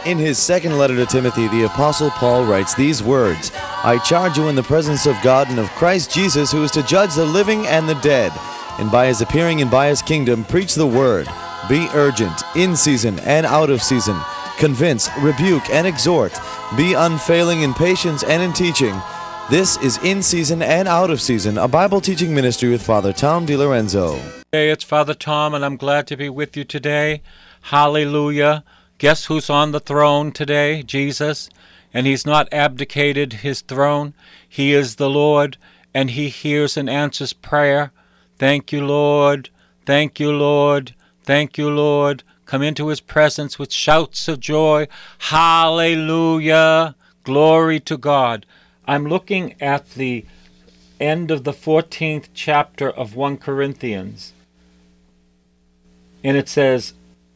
In his second letter to Timothy, the Apostle Paul writes these words, I charge you in the presence of God and of Christ Jesus, who is to judge the living and the dead, and by his appearing and by his kingdom, preach the word. Be urgent, in season and out of season. Convince, rebuke, and exhort. Be unfailing in patience and in teaching. This is In Season and Out of Season, a Bible teaching ministry with Father Tom DiLorenzo. Hey, it's Father Tom, and I'm glad to be with you today. Hallelujah. Guess who's on the throne today? Jesus. And he's not abdicated his throne. He is the Lord, and he hears and answers prayer. Thank you, Lord. Thank you, Lord. Thank you, Lord. Come into his presence with shouts of joy. Hallelujah. Glory to God. I'm looking at the end of the 14th chapter of 1 Corinthians. And it says,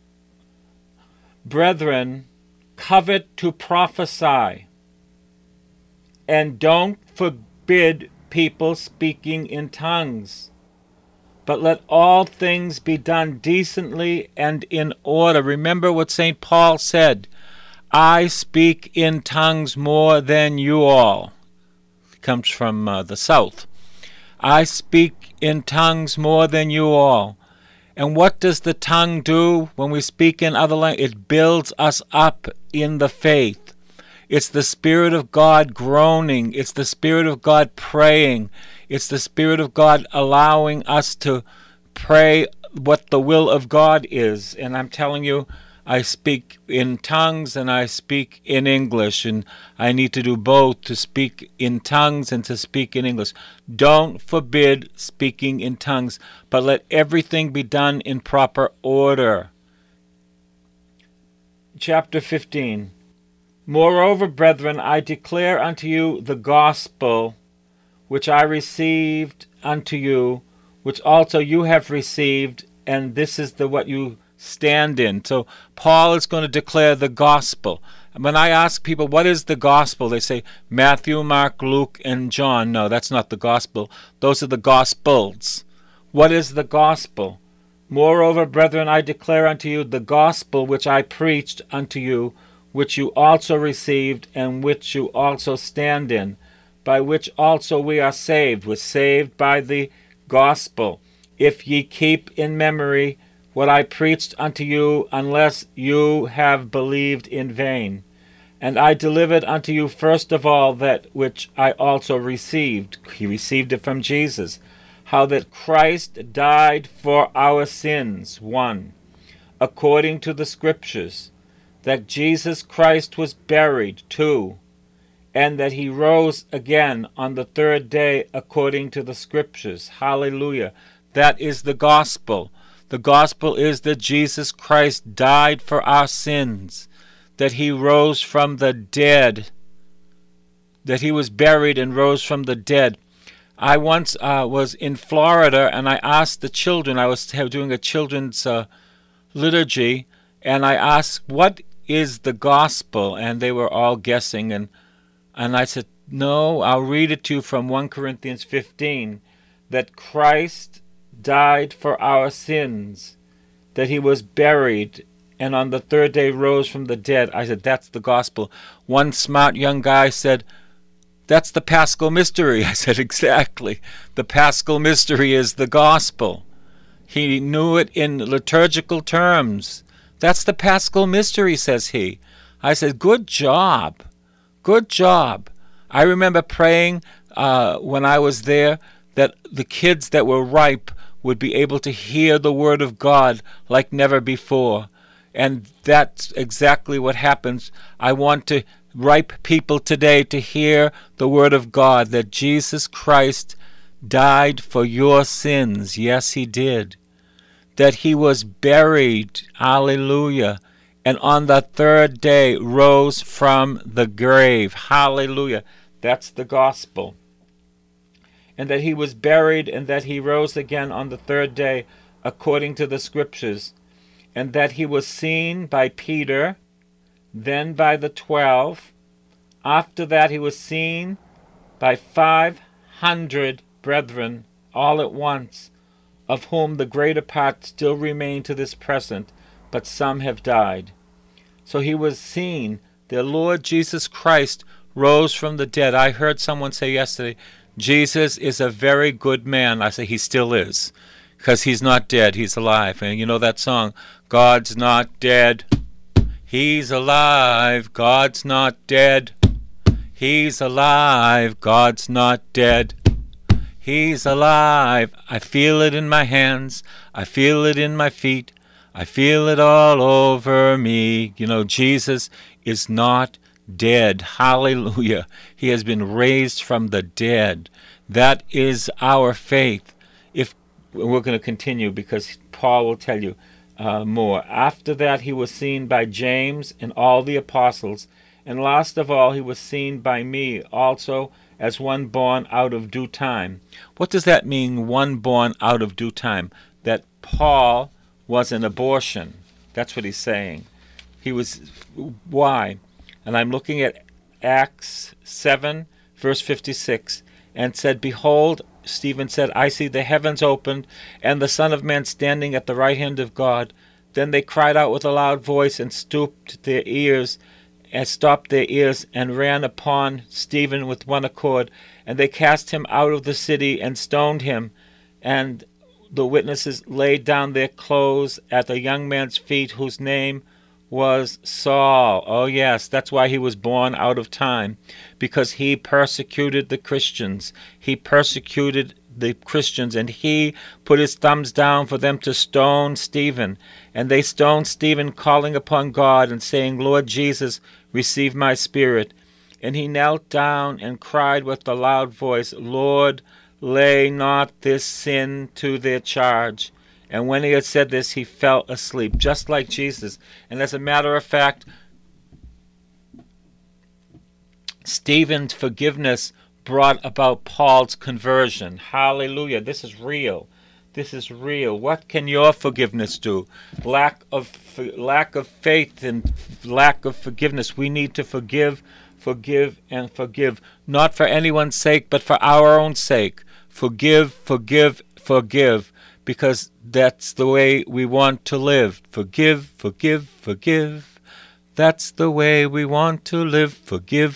Brethren, covet to prophesy, and don't forbid people speaking in tongues, but let all things be done decently and in order. Remember what St. Paul said, I speak in tongues more than you all. It comes from the South. I speak in tongues more than you all. And what does the tongue do when we speak in other languages? It builds us up in the faith. It's the Spirit of God groaning. It's the Spirit of God praying. It's the Spirit of God allowing us to pray what the will of God is. And I'm telling you, I speak in tongues and I speak in English, and I need to do both, to speak in tongues and to speak in English. Don't forbid speaking in tongues, but let everything be done in proper order. Chapter 15. Moreover, brethren, I declare unto you the gospel which I received unto you, which also you have received, and this is what you stand in. So Paul is going to declare the gospel. When I ask people, what is the gospel? They say Matthew, Mark, Luke, and John. No, that's not the gospel. Those are the gospels. What is the gospel? Moreover, brethren, I declare unto you the gospel which I preached unto you, which you also received, and which you also stand in, by which also we are saved. We're saved by the gospel. If ye keep in memory what I preached unto you, unless you have believed in vain. And I delivered unto you first of all that which I also received. He received it from Jesus. How that Christ died for our sins, 1, according to the Scriptures. That Jesus Christ was buried, 2, and that he rose again on the third day according to the Scriptures. Hallelujah. That is the gospel. The gospel is that Jesus Christ died for our sins, that he rose from the dead, that he was buried and rose from the dead. I once was in Florida, and I asked the children, I was doing a children's liturgy, and I asked, what is the gospel? And they were all guessing, and I said, no, I'll read it to you from 1 Corinthians 15, that Christ died for our sins, that he was buried, and on the third day rose from the dead. I said, that's the gospel. One smart young guy said, that's the Paschal mystery. I said, exactly. The Paschal mystery is the gospel. He knew it in liturgical terms. That's the Paschal mystery, says he. I said, good job. Good job. I remember praying when I was there that the kids that were ripe would be able to hear the word of God like never before. And that's exactly what happens. I want to ripe people today to hear the word of God, that Jesus Christ died for your sins. Yes, he did. That he was buried, hallelujah, and on the third day rose from the grave. Hallelujah. That's the gospel. And that he was buried, and that he rose again on the third day, according to the Scriptures, and that he was seen by Peter, then by the 12. After that he was seen by 500 brethren all at once, of whom the greater part still remain to this present, but some have died. So he was seen. The Lord Jesus Christ rose from the dead. I heard someone say yesterday, Jesus is a very good man. I say he still is, because he's not dead, he's alive. And you know that song, God's not dead, he's alive. God's not dead, he's alive. God's not dead, he's alive. I feel it in my hands, I feel it in my feet, I feel it all over me. You know, Jesus is not dead. Hallelujah. He has been raised from the dead. That is our faith. If we're going to continue, because Paul will tell you more. After that, he was seen by James and all the apostles. And last of all, he was seen by me also as one born out of due time. What does that mean, one born out of due time? That Paul was an abortion. That's what he's saying. He was, why? And I'm looking at Acts 7, verse 56, and said, Behold, Stephen said, I see the heavens opened, and the Son of Man standing at the right hand of God. Then they cried out with a loud voice, and stopped their ears, and ran upon Stephen with one accord. And they cast him out of the city, and stoned him. And the witnesses laid down their clothes at the young man's feet, whose name was Saul. Oh yes, that's why he was born out of time, because he persecuted the Christians. He persecuted the Christians, and he put his thumbs down for them to stone Stephen. And they stoned Stephen, calling upon God and saying, Lord Jesus, receive my spirit. And he knelt down and cried with a loud voice, Lord, lay not this sin to their charge. And when he had said this, he fell asleep, just like Jesus. And as a matter of fact, Stephen's forgiveness brought about Paul's conversion. Hallelujah. This is real. This is real. What can your forgiveness do? Lack of faith and lack of forgiveness. We need to forgive, and forgive. Not for anyone's sake, but for our own sake. Forgive, forgive. Because that's the way we want to live. Forgive. That's the way we want to live. Forgive.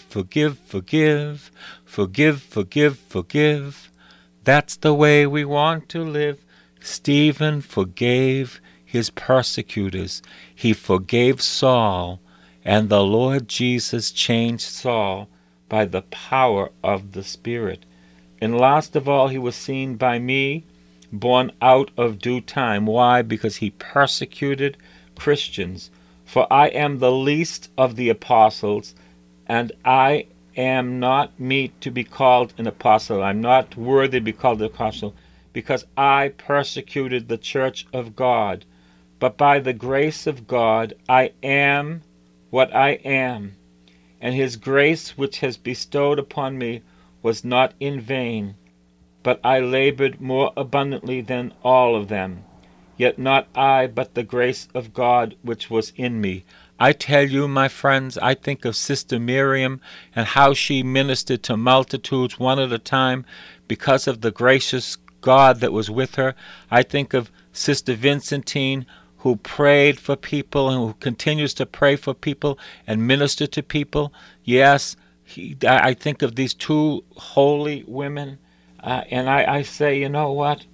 Forgive. That's the way we want to live. Stephen forgave his persecutors. He forgave Saul, and the Lord Jesus changed Saul by the power of the Spirit. And last of all, he was seen by me, born out of due time. Why? Because he persecuted Christians. For I am the least of the apostles, and I am not meet to be called an apostle. I'm not worthy to be called an apostle, because I persecuted the church of God. But by the grace of God I am what I am, and his grace which has bestowed upon me was not in vain. But I labored more abundantly than all of them. Yet not I, but the grace of God which was in me. I tell you, my friends, I think of Sister Miriam and how she ministered to multitudes one at a time because of the gracious God that was with her. I think of Sister Vincentine, who prayed for people and who continues to pray for people and minister to people. Yes, I think of these two holy women. And I say, you know what?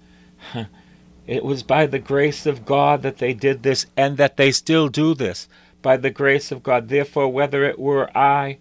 It was by the grace of God that they did this, and that they still do this, by the grace of God. Therefore, whether it were I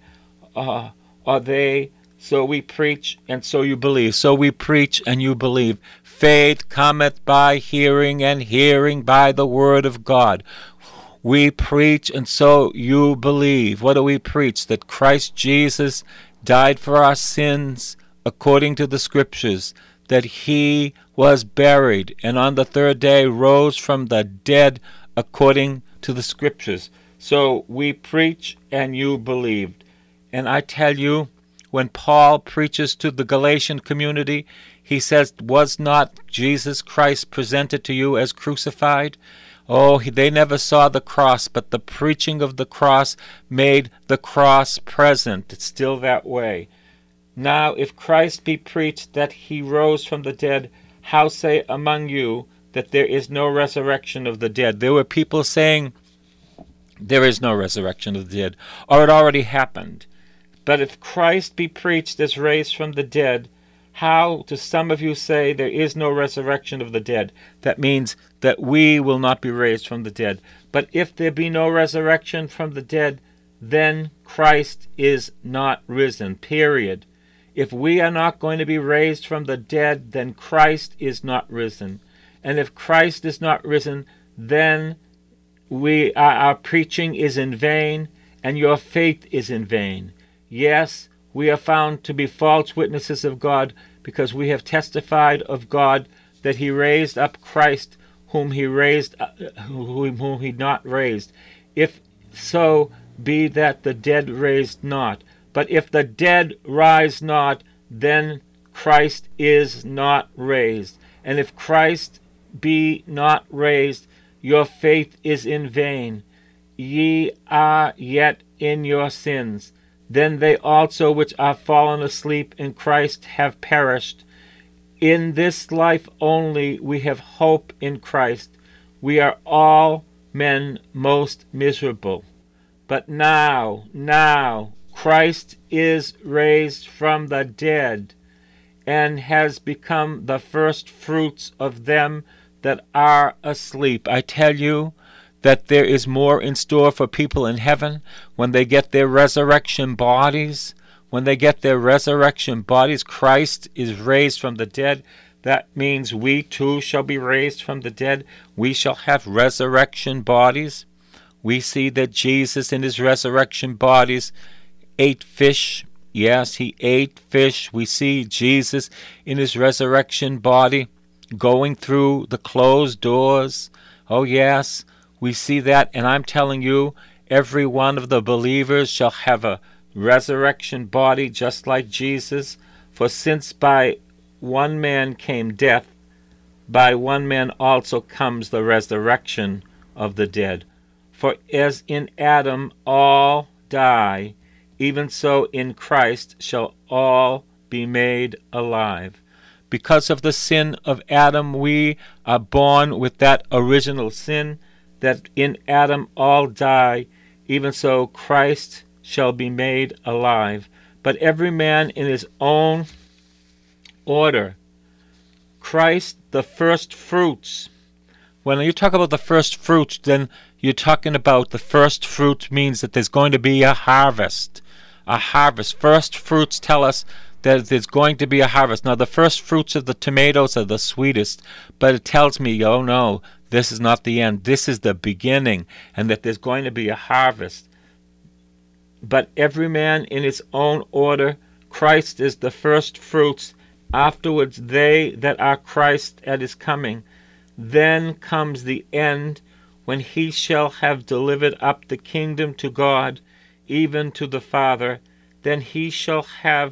or they, so we preach, and so you believe. So we preach, and you believe. Faith cometh by hearing, and hearing by the word of God. We preach, and so you believe. What do we preach? That Christ Jesus died for our sins, according to the Scriptures, that he was buried, and on the third day rose from the dead, according to the Scriptures. So we preach, and you believed. And I tell you, when Paul preaches to the Galatian community, he says, was not Jesus Christ presented to you as crucified? Oh, they never saw the cross, but the preaching of the cross made the cross present. It's still that way. Now, if Christ be preached that he rose from the dead, how say among you that there is no resurrection of the dead? There were people saying There is no resurrection of the dead, or it already happened. But if Christ be preached as raised from the dead, how do some of you say there is no resurrection of the dead? That means that we will not be raised from the dead. But if there be no resurrection from the dead, then Christ is not risen, period. If we are not going to be raised from the dead, then Christ is not risen. And if Christ is not risen, then our preaching is in vain, and your faith is in vain. Yes, we are found to be false witnesses of God, because we have testified of God that he raised up Christ, whom he not raised. If so be that the dead raised not. But if the dead rise not, then Christ is not raised. And if Christ be not raised, your faith is in vain. Ye are yet in your sins. Then they also which are fallen asleep in Christ have perished. In this life only we have hope in Christ. We are all men most miserable. But now, Christ is raised from the dead, and has become the first fruits of them that are asleep. I tell you that there is more in store for people in heaven when they get their resurrection bodies. When they get their resurrection bodies, Christ is raised from the dead. That means we too shall be raised from the dead. We shall have resurrection bodies. We see that Jesus in his resurrection bodies ate fish. Yes, he ate fish. We see Jesus in his resurrection body going through the closed doors. Oh yes, we see that, and I'm telling you, every one of the believers shall have a resurrection body just like Jesus. For since by one man came death, by one man also comes the resurrection of the dead. For as in Adam all die, even so in Christ shall all be made alive. Because of the sin of Adam, we are born with that original sin, that in Adam all die, even so Christ shall be made alive. But every man in his own order. Christ, the first fruits. When you talk about the first fruits, then you're talking about the first fruit means that there's going to be a harvest. A harvest. First fruits tell us that there's going to be a harvest. Now, the first fruits of the tomatoes are the sweetest, but it tells me, oh no, this is not the end. This is the beginning, and that there's going to be a harvest. But every man in his own order. Christ is the first fruits. Afterwards, they that are Christ at his coming. Then comes the end, when he shall have delivered up the kingdom to God, even to the Father. Then he shall have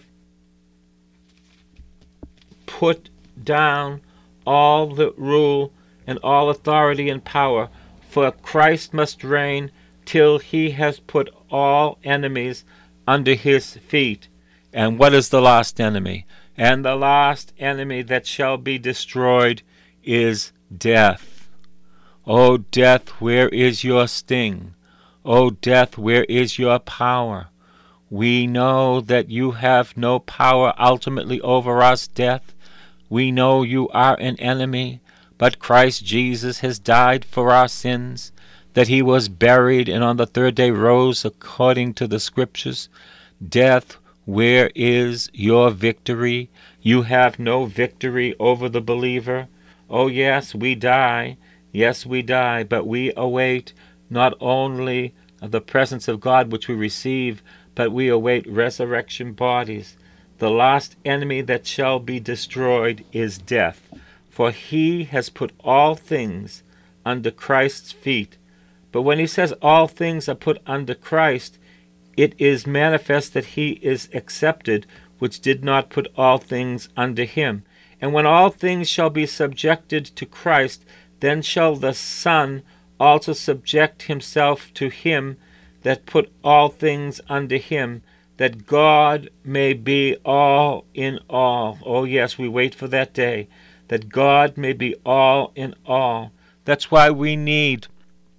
put down all that rule and all authority and power. For Christ must reign till he has put all enemies under his feet. And what is the last enemy? And the last enemy that shall be destroyed is death. O death, where is your sting? O death, where is your power? We know that you have no power ultimately over us, death. We know you are an enemy, but Christ Jesus has died for our sins, that he was buried and on the third day rose according to the Scriptures. Death, where is your victory? You have no victory over the believer. Oh yes, we die. Yes, we die, but we await not only the presence of God which we receive, but we await resurrection bodies. The last enemy that shall be destroyed is death, for he has put all things under Christ's feet. But when he says all things are put under Christ, it is manifest that he is accepted, which did not put all things under him. And when all things shall be subjected to Christ, then shall the Son also subject himself to him that put all things under him, that God may be all in all. Oh yes, we wait for that day, that God may be all in all. That's why we need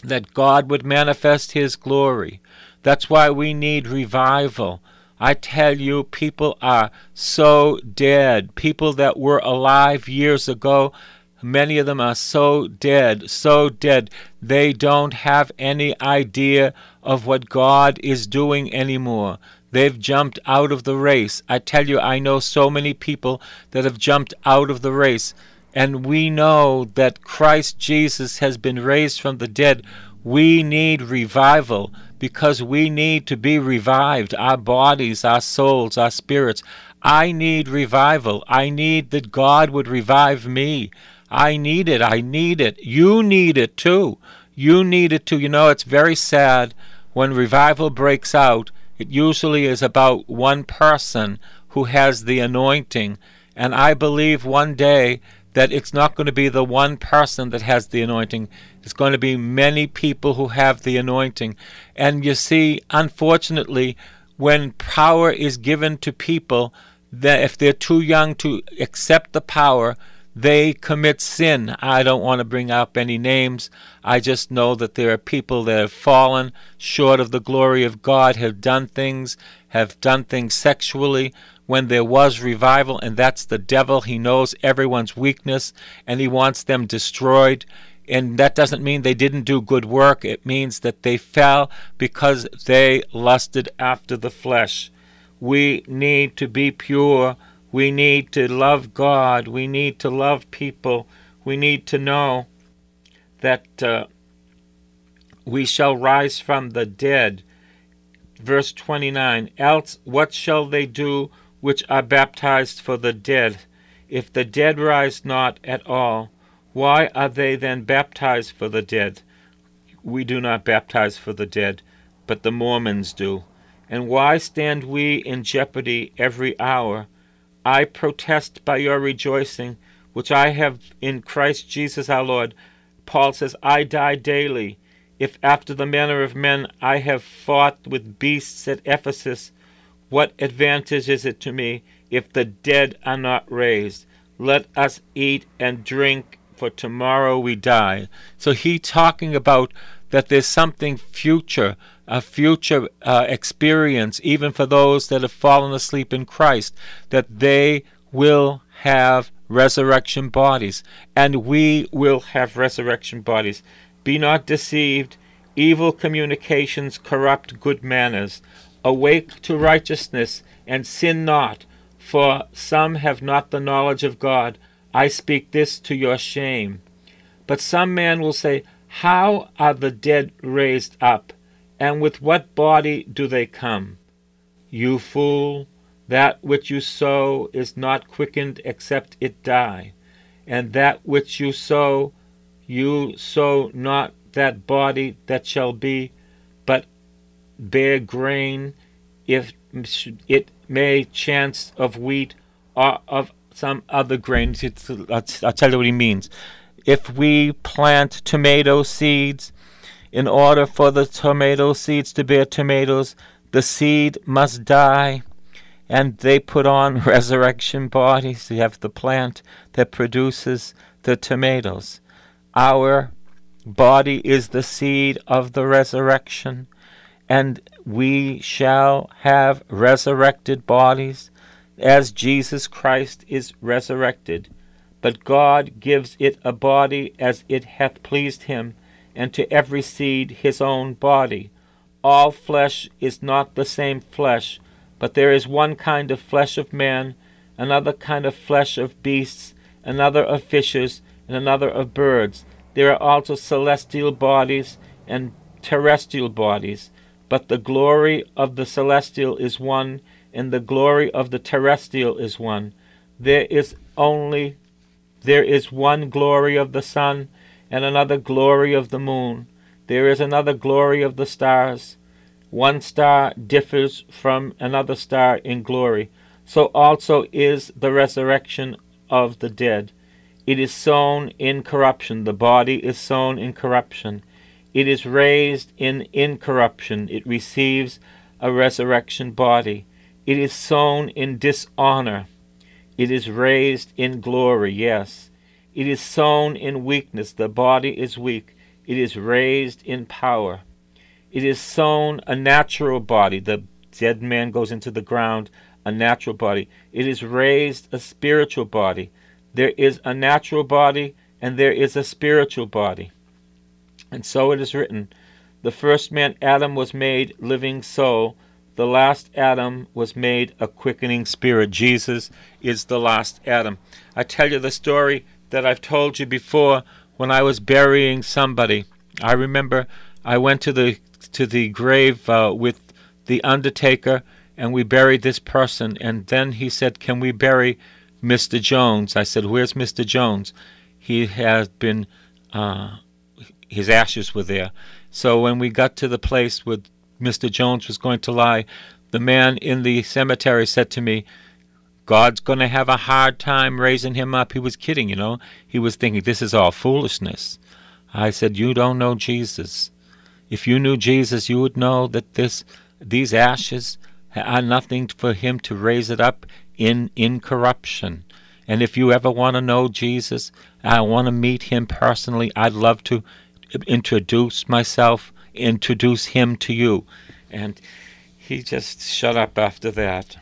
that God would manifest his glory. That's why we need revival. I tell you, people are so dead. People that were alive years ago, many of them are so dead, so dead. They don't have any idea of what God is doing anymore. They've jumped out of the race. I tell you, I know so many people that have jumped out of the race. And we know that Christ Jesus has been raised from the dead. We need revival because we need to be revived. Our bodies, our souls, our spirits. I need revival. I need that God would revive me. I need it. I need it. You need it too. You need it too. You know, it's very sad when revival breaks out. It usually is about one person who has the anointing. And I believe one day that it's not going to be the one person that has the anointing. It's going to be many people who have the anointing. And you see, unfortunately, when power is given to people, that if they're too young to accept the power, they commit sin. I don't want to bring up any names. I just know that there are people that have fallen short of the glory of God, have done things sexually, when there was revival, and that's the devil. He knows everyone's weakness, and he wants them destroyed. And that doesn't mean they didn't do good work. It means that they fell because they lusted after the flesh. We need to be pure. We need to love God. We need to love people. We need to know that we shall rise from the dead. Verse 29, else what shall they do which are baptized for the dead? If the dead rise not at all, why are they then baptized for the dead? We do not baptize for the dead, but the Mormons do. And why stand we in jeopardy every hour? I protest by your rejoicing, which I have in Christ Jesus our Lord. Paul says, I die daily. If after the manner of men I have fought with beasts at Ephesus, what advantage is it to me if the dead are not raised? Let us eat and drink, for tomorrow we die. So he's talking about that there's something future, a future experience, even for those that have fallen asleep in Christ, that they will have resurrection bodies, and we will have resurrection bodies. Be not deceived. Evil communications corrupt good manners. Awake to righteousness, and sin not, for some have not the knowledge of God. I speak this to your shame. But some man will say, how are the dead raised up? And with what body do they come? You fool, that which you sow is not quickened except it die. And that which you sow not that body that shall be, but bear grain, if it may chance of wheat or of some other grain. I'll tell you what he means. If we plant tomato seeds, in order for the tomato seeds to bear tomatoes, the seed must die, and they put on resurrection bodies. You have the plant that produces the tomatoes. Our body is the seed of the resurrection, and we shall have resurrected bodies as Jesus Christ is resurrected. But God gives it a body as it hath pleased him, and to every seed his own body. All flesh is not the same flesh, but there is one kind of flesh of man, another kind of flesh of beasts, another of fishes, and another of birds. There are also celestial bodies and terrestrial bodies, but the glory of the celestial is one, and the glory of the terrestrial is one. There is one glory of the sun, and another glory of the moon. There is another glory of the stars. One star differs from another star in glory. So also is the resurrection of the dead. It is sown in corruption. The body is sown in corruption. It is raised in incorruption. It receives a resurrection body. It is sown in dishonor. It is raised in glory. Yes. It is sown in weakness. The body is weak. It is raised in power. It is sown a natural body. The dead man goes into the ground, a natural body. It is raised a spiritual body. There is a natural body and there is a spiritual body. And so it is written, the first man, Adam, was made living soul. The last Adam was made a quickening spirit. Jesus is the last Adam. I tell you the story that I've told you before when I was burying somebody. I remember I went to the grave with the undertaker, and we buried this person. And then he said, "Can we bury Mr. Jones?" I said, "Where's Mr. Jones?" He has been, his ashes were there. So when we got to the place where Mr. Jones was going to lie, the man in the cemetery said to me, "God's going to have a hard time raising him up." He was kidding, you know. He was thinking, this is all foolishness. I said, "You don't know Jesus. If you knew Jesus, you would know that these ashes are nothing for him to raise it up in incorruption. And if you ever want to know Jesus, I want to meet him personally, I'd love to introduce him to you." And he just shut up after that.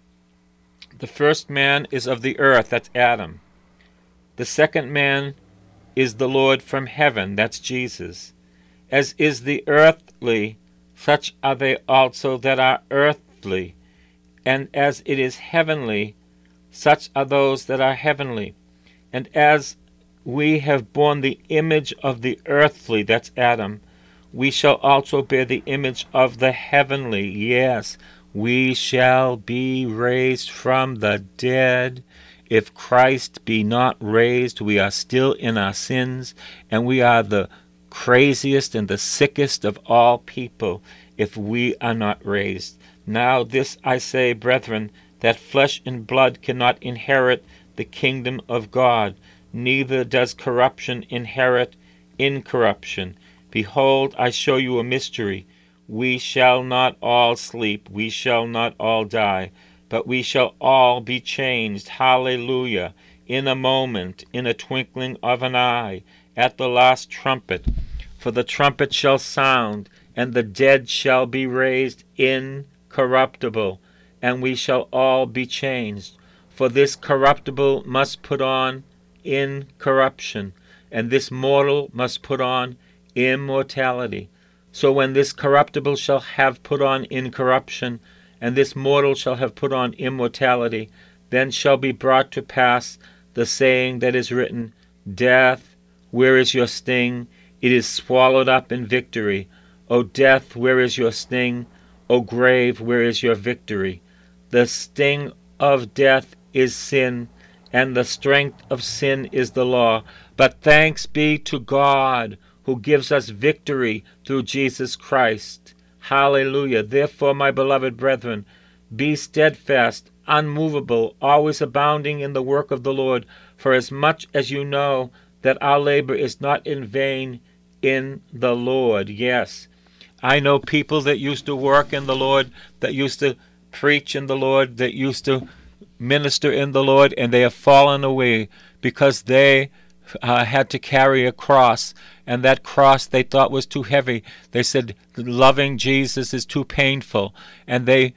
The first man is of the earth, that's Adam. The second man is the Lord from heaven, that's Jesus. As is the earthly, such are they also that are earthly. And as it is heavenly, such are those that are heavenly. And as we have borne the image of the earthly, that's Adam, we shall also bear the image of the heavenly. Yes, we shall be raised from the dead. If Christ be not raised, we are still in our sins, and we are the craziest and the sickest of all people if we are not raised. Now this I say, brethren, that flesh and blood cannot inherit the kingdom of God, neither does corruption inherit incorruption. Behold, I show you a mystery. We shall not all sleep, we shall not all die, but we shall all be changed. Hallelujah! In a moment, in a twinkling of an eye, at the last trumpet. For the trumpet shall sound, and the dead shall be raised incorruptible, and we shall all be changed. For this corruptible must put on incorruption, and this mortal must put on immortality. So when this corruptible shall have put on incorruption, and this mortal shall have put on immortality, then shall be brought to pass the saying that is written, Death, where is your sting? It is swallowed up in victory. O death, where is your sting? O grave, where is your victory? The sting of death is sin, and the strength of sin is the law. But thanks be to God, who gives us victory through Jesus Christ. Hallelujah. Therefore, my beloved brethren, be steadfast, unmovable, always abounding in the work of the Lord, for as much as you know that our labor is not in vain in the Lord. Yes, I know people that used to work in the Lord, that used to preach in the Lord, that used to minister in the Lord, and they have fallen away because they had to carry a cross, and that cross they thought was too heavy. They said loving Jesus is too painful, and they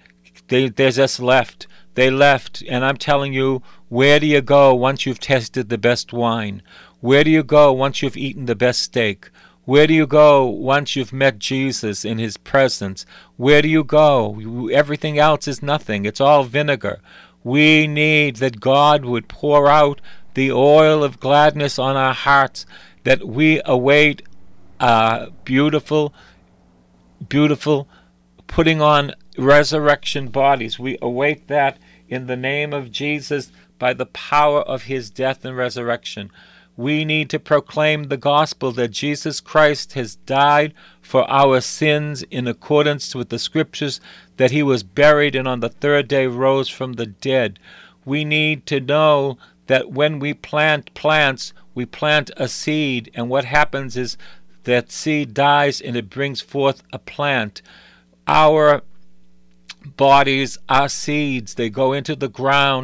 just left. They left, and I'm telling you, where do you go once you've tasted the best wine? Where do you go once you've eaten the best steak? Where do you go once you've met Jesus in his presence? Where do you go? Everything else is nothing. It's all vinegar. We need that God would pour out the oil of gladness on our hearts, that we await beautiful putting on resurrection bodies. We await that in the name of Jesus by the power of his death and resurrection. We need to proclaim the gospel that Jesus Christ has died for our sins in accordance with the scriptures, that he was buried and on the third day rose from the dead. We need to know that when we plant plants, we plant a seed, and what happens is that seed dies and it brings forth a plant. Our bodies are seeds. They go into the ground,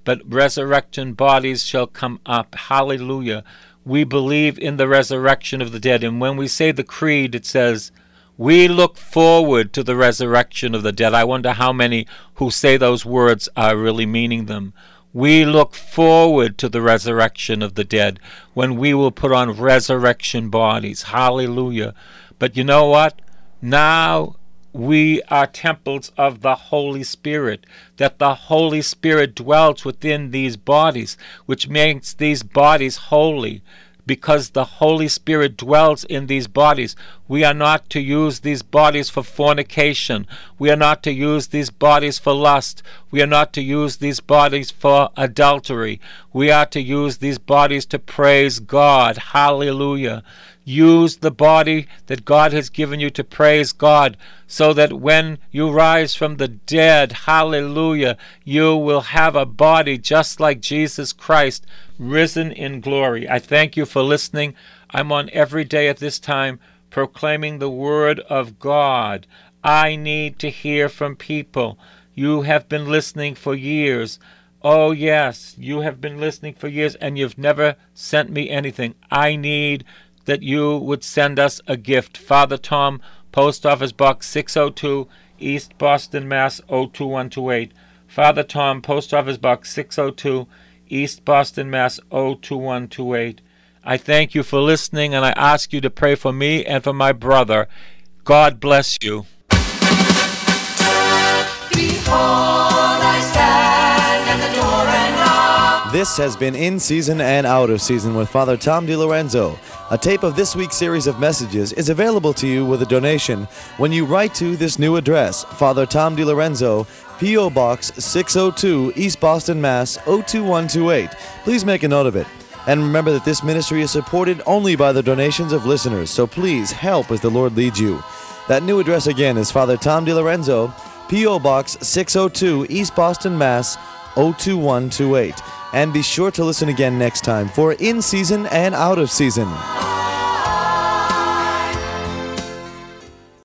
but resurrection bodies shall come up. Hallelujah. We believe in the resurrection of the dead. And when we say the creed, it says, we look forward to the resurrection of the dead. I wonder how many who say those words are really meaning them. We look forward to the resurrection of the dead, when we will put on resurrection bodies. Hallelujah. But you know what? Now we are temples of the Holy Spirit, that the Holy Spirit dwells within these bodies, which makes these bodies holy. Because the Holy Spirit dwells in these bodies, we are not to use these bodies for fornication. We are not to use these bodies for lust. We are not to use these bodies for adultery. We are to use these bodies to praise God. Hallelujah. Use the body that God has given you to praise God, so that when you rise from the dead, hallelujah, you will have a body just like Jesus Christ, risen in glory. I thank you for listening. I'm on every day at this time proclaiming the word of God. I need to hear from people. You have been listening for years. Oh, yes, you have been listening for years, and you've never sent me anything. I need that you would send us a gift. Father Tom, Post Office Box 602, East Boston, Mass. 02128. Father Tom, Post Office Box 602, East Boston, Mass. 02128. I thank you for listening, and I ask you to pray for me and for my brother. God bless you. Behold, I stand at the door and knock. This has been In Season and Out of Season with Father Tom DiLorenzo. A tape of this week's series of messages is available to you with a donation when you write to this new address, Father Tom DiLorenzo, P.O. Box 602, East Boston, Mass. 02128. Please make a note of it. And remember that this ministry is supported only by the donations of listeners, so please help as the Lord leads you. That new address again is Father Tom DiLorenzo, P.O. Box 602, East Boston, Mass. 02128. And be sure to listen again next time for In Season and Out of Season.